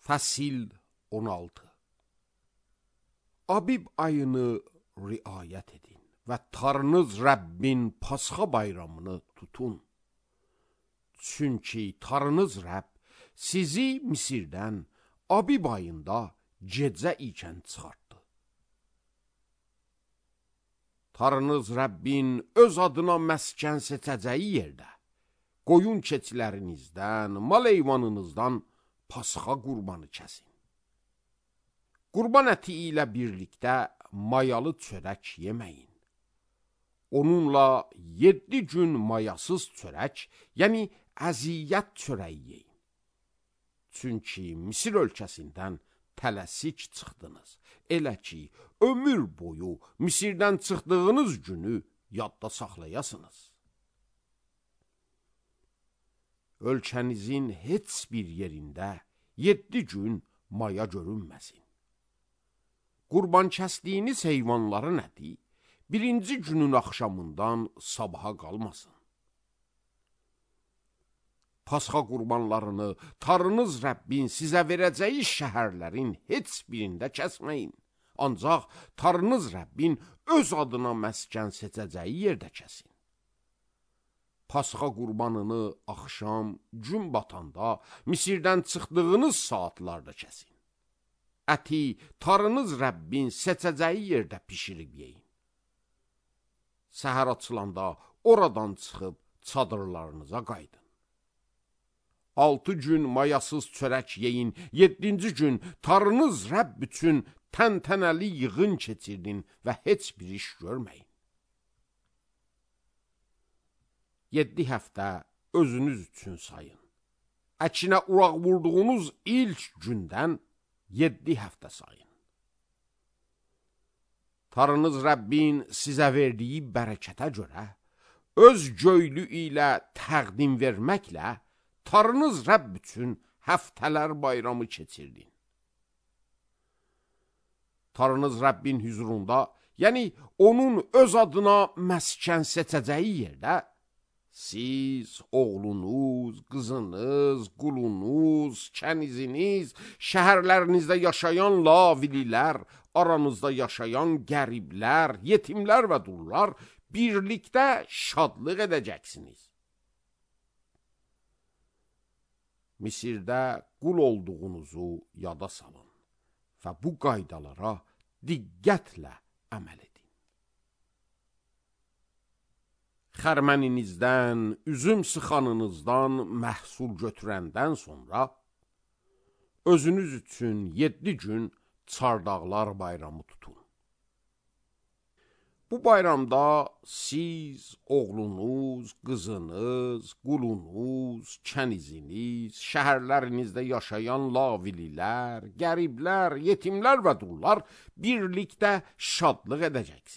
Fəsil 16. Abib ayını riayət edin və Tanrınız Rəbbin Pasxa bayramını tutun. Çünki Tanrınız Rəbb sizi Misirdən Abib ayında gecə ikən çıxartdı. Tanrınız Rəbbin öz adına məskən seçəcəyi yerdə qoyun keçilərinizdən, mal heyvanınızdan Pasxa qurbanı kəsin. Qurban əti ilə birlikdə mayalı çörək yeməyin. Onunla 7 gün mayasız çörək, yəni əziyyət çörəyi yeyin. Çünki Misir ölkəsindən tələsik çıxdınız. Elə ki, ömür boyu Misirdən çıxdığınız günü yadda saxlayasınız. Ölkənizin heç bir yerində 7 gün maya görünməsin. Qurban kəsdiyiniz heyvanların əti birinci günün axşamından sabaha qalmasın. Pasxa qurbanlarını Tanrınız Rəbbin sizə verəcəyi şəhərlərin heç birində kəsməyin. Ancaq Tanrınız Rəbbin öz adına məskən seçəcəyi yerdə kəsin. Pasxa qurbanını axşam, gün batanda, Misirdən çıxdığınız saatlarda kəsin. Əti Tanrınız Rəbbin seçəcəyi yerdə pişirib yeyin. Səhər açılanda oradan çıxıb çadırlarınıza qayıdın. 6 gün mayasız çörək yeyin, 7-ci gün Tanrınız Rəbb üçün təntənəli yığın keçirdin və heç bir iş görməyin. 7 həftə özünüz üçün sayın. Əkinə uraq vurduğunuz ilk gündən 7 həftə sayın. Tanrınız Rəbbin sizə verdiyi bərəkətə görə, öz göylü ilə təqdim verməklə, Tanrınız Rəbb üçün həftələr bayramı keçirdin. Tanrınız Rəbbin hüzurunda, yəni onun öz adına məskən seçəcəyi yerdə, siz, oğlunuz, qızınız, qulunuz, kəniziniz, şəhərlərinizdə yaşayan lavililər, aranızda yaşayan qəriblər, yetimlər və dullar birlikdə şadlıq edəcəksiniz. Misirdə qul olduğunuzu yada salın və bu qaydalara diqqətlə əməl edin. Xərməninizdən, üzüm sıxanınızdan məhsul götürəndən sonra özünüz üçün 7 gün çardaqlar bayramı tutun. Bu bayramda siz, oğlunuz, qızınız, qulunuz, kəniziniz, şəhərlərinizdə yaşayan lavililər, qəriblər, yetimlər və dullar birlikdə şadlıq edəcəksiniz.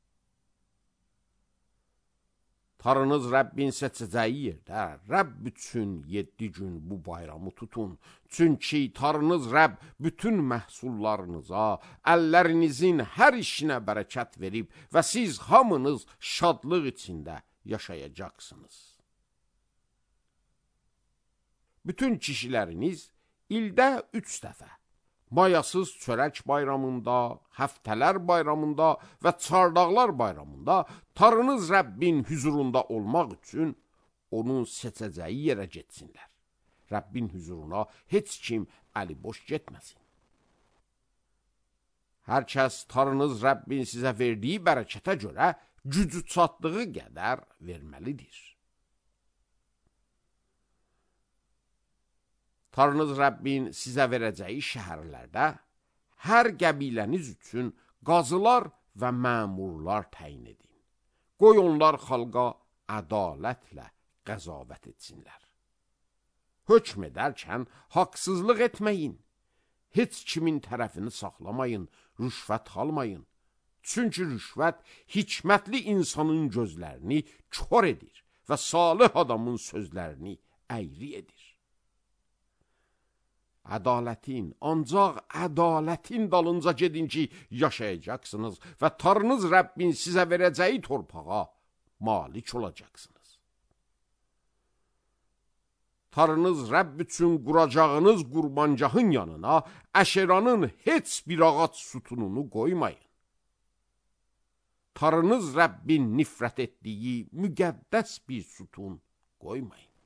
Tanrınız Rəbbin seçəcəyi yerdə Rəbb üçün 7 gün bu bayramı tutun. Çünki Tanrınız Rəbb bütün məhsullarınıza, əllərinizin hər işinə bərəkət verib və siz hamınız şadlıq içində yaşayacaqsınız. Bütün kişiləriniz ildə 3 dəfə, mayasız çörək bayramında, həftələr bayramında və çardaqlar bayramında Tanrınız Rəbbin hüzurunda olmaq üçün onun seçəcəyi yerə getsinlər. Rəbbin hüzuruna heç kim əli boş getməsin. Hər kəs Tanrınız Rəbbin sizə verdiyi bərəkətə görə gücü çatdığı qədər verməlidir. Tanrınız Rəbbin sizə verəcəyi şəhərlərdə hər qəbiləniz üçün qazılar və məmurlar təyin edin. Qoy onlar xalqa ədalətlə qəzavət etsinlər. Hökm edərkən haqsızlıq etməyin. Heç kimin tərəfini saxlamayın, rüşvət almayın. Çünki rüşvət hikmətli insanın gözlərini kör edir və salih adamın sözlərini əyri edir. Ədalətin, ancaq ədalətin dalınca gedin ki, yaşayacaqsınız və Tanrınız Rəbbin sizə verəcəyi torpağa malik olacaqsınız. tarınız Rəbb üçün quracağınız qurbancağın yanına Əşeranın heç bir ağac sütununu qoymayın. Tarınız Rəbbin nifrət etdiyi müqəddəs bir sütun qoymayın.